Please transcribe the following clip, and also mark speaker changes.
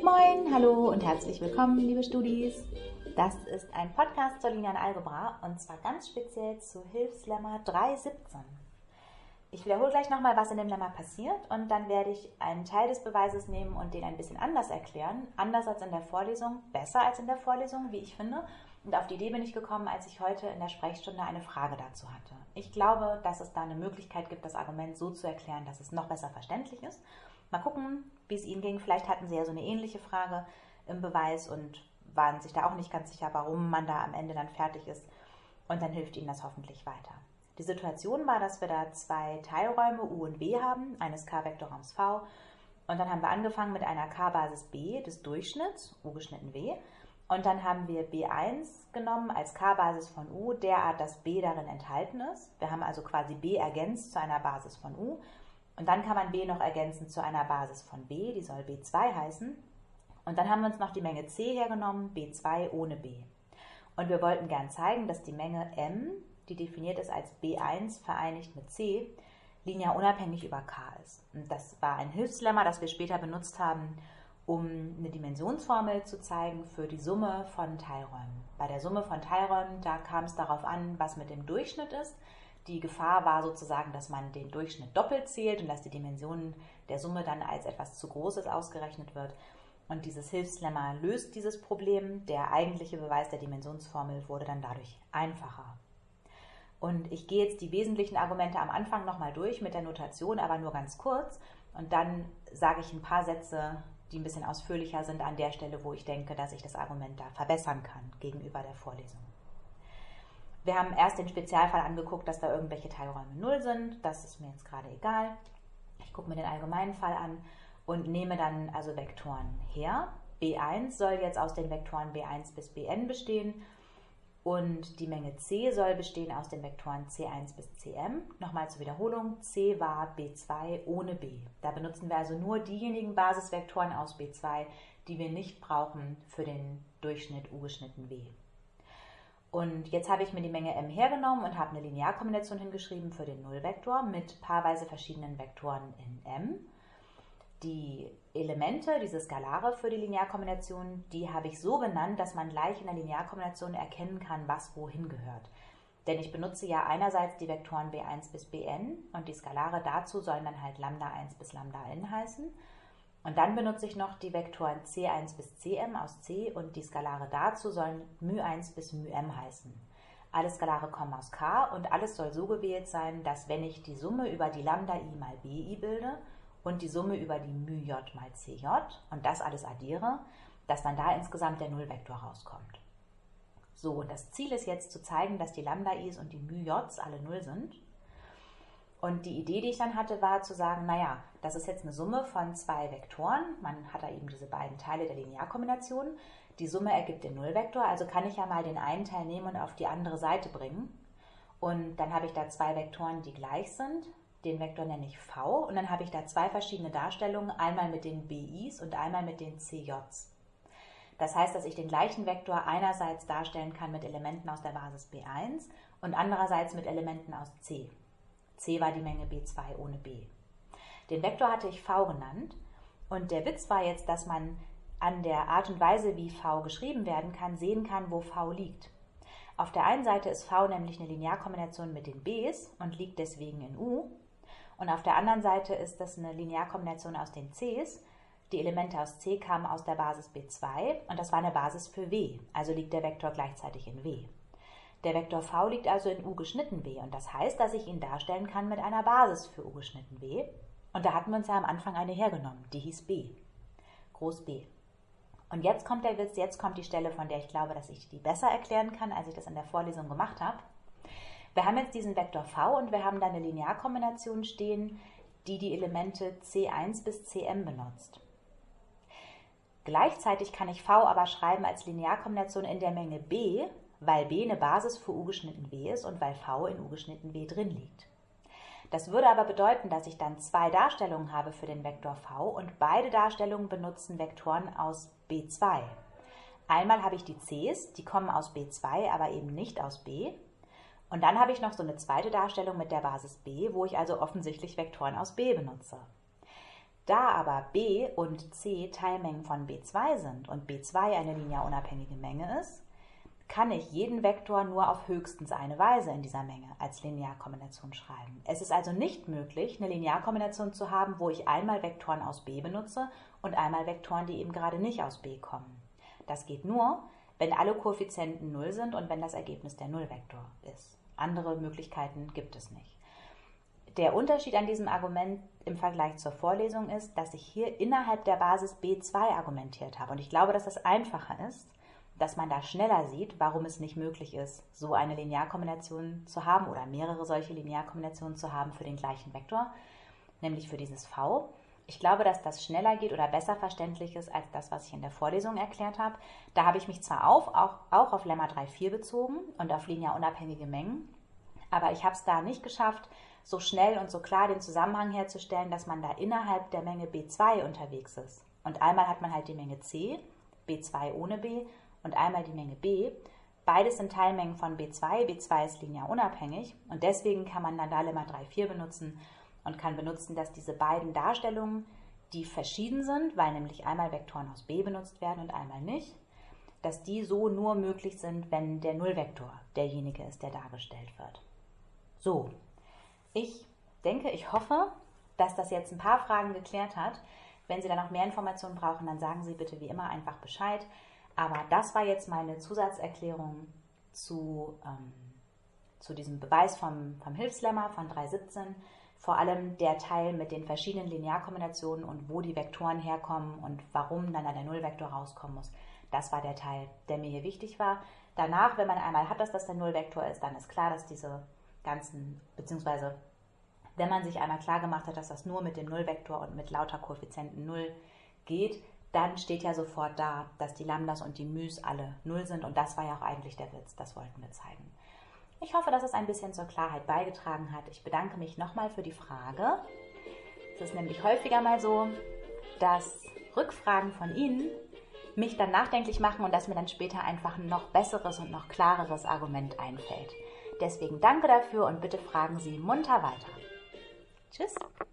Speaker 1: Moin, hallo und herzlich willkommen, liebe Studis. Das ist ein Podcast zur linearen Algebra und zwar ganz speziell zu Hilfslemma 3.17. Ich wiederhole gleich nochmal, was in dem Lemma passiert und dann werde ich einen Teil des Beweises nehmen und den ein bisschen anders erklären. Anders als in der Vorlesung, besser als in der Vorlesung, wie ich finde. Und auf die Idee bin ich gekommen, als ich heute in der Sprechstunde eine Frage dazu hatte. Ich glaube, dass es da eine Möglichkeit gibt, das Argument so zu erklären, dass es noch besser verständlich ist. Mal gucken, wie es Ihnen ging. Vielleicht hatten Sie ja so eine ähnliche Frage im Beweis und waren sich da auch nicht ganz sicher, warum man da am Ende dann fertig ist. Und dann hilft Ihnen das hoffentlich weiter. Die Situation war, dass wir da zwei Teilräume U und B haben, eines K-Vektorraums V. Und dann haben wir angefangen mit einer K-Basis B des Durchschnitts, U geschnitten W. Und dann haben wir B1 genommen als K-Basis von U, derart, dass B darin enthalten ist. Wir haben also quasi B ergänzt zu einer Basis von U. Und dann kann man B noch ergänzen zu einer Basis von B, die soll B2 heißen. Und dann haben wir uns noch die Menge C hergenommen, B2 ohne B. Und wir wollten gern zeigen, dass die Menge M, die definiert ist als B1 vereinigt mit C, linear unabhängig über K ist. Und das war ein Hilfslemma, das wir später benutzt haben, um eine Dimensionsformel zu zeigen für die Summe von Teilräumen. Bei der Summe von Teilräumen, da kam es darauf an, was mit dem Durchschnitt ist. Die Gefahr war sozusagen, dass man den Durchschnitt doppelt zählt und dass die Dimension der Summe dann als etwas zu Großes ausgerechnet wird. Und dieses Hilfslemma löst dieses Problem. Der eigentliche Beweis der Dimensionsformel wurde dann dadurch einfacher. Und ich gehe jetzt die wesentlichen Argumente am Anfang nochmal durch mit der Notation, aber nur ganz kurz. Und dann sage ich ein paar Sätze, die ein bisschen ausführlicher sind an der Stelle, wo ich denke, dass ich das Argument da verbessern kann gegenüber der Vorlesung. Wir haben erst den Spezialfall angeguckt, dass da irgendwelche Teilräume 0 sind. Das ist mir jetzt gerade egal. Ich gucke mir den allgemeinen Fall an und nehme dann also Vektoren her. B1 soll jetzt aus den Vektoren B1 bis Bn bestehen und die Menge C soll bestehen aus den Vektoren C1 bis Cm. Nochmal zur Wiederholung, C war B2 ohne B. Da benutzen wir also nur diejenigen Basisvektoren aus B2, die wir nicht brauchen für den Durchschnitt U geschnitten W. Und jetzt habe ich mir die Menge M hergenommen und habe eine Linearkombination hingeschrieben für den Nullvektor mit paarweise verschiedenen Vektoren in M. Die Elemente, diese Skalare für die Linearkombination, die habe ich so benannt, dass man gleich in der Linearkombination erkennen kann, was wohin gehört. Denn ich benutze ja einerseits die Vektoren B1 bis Bn und die Skalare dazu sollen dann halt Lambda1 bis Lambda(n) heißen. Und dann benutze ich noch die Vektoren C1 bis Cm aus C und die Skalare dazu sollen μ1 bis μm heißen. Alle Skalare kommen aus K und alles soll so gewählt sein, dass wenn ich die Summe über die Lambda-i mal bi bilde und die Summe über die μj mal cj und das alles addiere, dass dann da insgesamt der Nullvektor rauskommt. So, und das Ziel ist jetzt zu zeigen, dass die Lambda-i's und die μj's alle 0 sind. Und die Idee, die ich dann hatte, war zu sagen, naja, das ist jetzt eine Summe von zwei Vektoren. Man hat da eben diese beiden Teile der Linearkombination. Die Summe ergibt den Nullvektor, also kann ich ja mal den einen Teil nehmen und auf die andere Seite bringen. Und dann habe ich da zwei Vektoren, die gleich sind. Den Vektor nenne ich V. Und dann habe ich da zwei verschiedene Darstellungen, einmal mit den BIs und einmal mit den CJs. Das heißt, dass ich den gleichen Vektor einerseits darstellen kann mit Elementen aus der Basis B1 und andererseits mit Elementen aus C. C war die Menge B2 ohne B. Den Vektor hatte ich V genannt und der Witz war jetzt, dass man an der Art und Weise, wie V geschrieben werden kann, sehen kann, wo V liegt. Auf der einen Seite ist V nämlich eine Linearkombination mit den Bs und liegt deswegen in U. Und auf der anderen Seite ist das eine Linearkombination aus den Cs. Die Elemente aus C kamen aus der Basis B2 und das war eine Basis für W, also liegt der Vektor gleichzeitig in W. Der Vektor V liegt also in U geschnitten W und das heißt, dass ich ihn darstellen kann mit einer Basis für U geschnitten W. Und da hatten wir uns ja am Anfang eine hergenommen, die hieß B, groß B. Und jetzt kommt der Witz, jetzt kommt die Stelle, von der ich glaube, dass ich die besser erklären kann, als ich das in der Vorlesung gemacht habe. Wir haben jetzt diesen Vektor V und wir haben da eine Linearkombination stehen, die die Elemente C1 bis Cm benutzt. Gleichzeitig kann ich V aber schreiben als Linearkombination in der Menge B, weil B eine Basis für U geschnitten W ist und weil V in U geschnitten W drin liegt. Das würde aber bedeuten, dass ich dann zwei Darstellungen habe für den Vektor V und beide Darstellungen benutzen Vektoren aus B2. Einmal habe ich die Cs, die kommen aus B2, aber eben nicht aus B. Und dann habe ich noch so eine zweite Darstellung mit der Basis B, wo ich also offensichtlich Vektoren aus B benutze. Da aber b und c Teilmengen von b2 sind und b2 eine linearunabhängige Menge ist, kann ich jeden Vektor nur auf höchstens eine Weise in dieser Menge als Linearkombination schreiben. Es ist also nicht möglich, eine Linearkombination zu haben, wo ich einmal Vektoren aus b benutze und einmal Vektoren, die eben gerade nicht aus b kommen. Das geht nur, wenn alle Koeffizienten 0 sind und wenn das Ergebnis der Nullvektor ist. Andere Möglichkeiten gibt es nicht. Der Unterschied an diesem Argument im Vergleich zur Vorlesung ist, dass ich hier innerhalb der Basis b2 argumentiert habe. Und ich glaube, dass das einfacher ist, dass man da schneller sieht, warum es nicht möglich ist, so eine Linearkombination zu haben oder mehrere solche Linearkombinationen zu haben für den gleichen Vektor, nämlich für dieses v. Ich glaube, dass das schneller geht oder besser verständlich ist als das, was ich in der Vorlesung erklärt habe. Da habe ich mich zwar auch auf Lemma 3,4 bezogen und auf linearunabhängige Mengen, aber ich habe es da nicht geschafft, so schnell und so klar den Zusammenhang herzustellen, dass man da innerhalb der Menge b2 unterwegs ist. Und einmal hat man halt die Menge c, b2 ohne b, und einmal die Menge b. Beides sind Teilmengen von b2. b2 ist linearunabhängig und deswegen kann man dann da Lemma 3,4 benutzen und kann benutzen, dass diese beiden Darstellungen, die verschieden sind, weil nämlich einmal Vektoren aus b benutzt werden und einmal nicht, dass die so nur möglich sind, wenn der Nullvektor derjenige ist, der dargestellt wird. So, ich denke, ich hoffe, dass das jetzt ein paar Fragen geklärt hat. Wenn Sie da noch mehr Informationen brauchen, dann sagen Sie bitte wie immer einfach Bescheid. Aber das war jetzt meine Zusatzerklärung zu diesem Beweis vom Hilfslemma von 3,17. Vor allem der Teil mit den verschiedenen Linearkombinationen und wo die Vektoren herkommen und warum dann da der Nullvektor rauskommen muss. Das war der Teil, der mir hier wichtig war. Danach, wenn man einmal hat, dass das der Nullvektor ist, dann ist klar, dass diese ganzen, beziehungsweise wenn man sich einmal klar gemacht hat, dass das nur mit dem Nullvektor und mit lauter Koeffizienten 0 geht, dann steht ja sofort da, dass die Lambdas und die Müs alle 0 sind und das war ja auch eigentlich der Witz, das wollten wir zeigen. Ich hoffe, dass es ein bisschen zur Klarheit beigetragen hat. Ich bedanke mich nochmal für die Frage. Es ist nämlich häufiger mal so, dass Rückfragen von Ihnen mich dann nachdenklich machen und dass mir dann später einfach ein noch besseres und noch klareres Argument einfällt. Deswegen danke dafür und bitte fragen Sie munter weiter. Tschüss!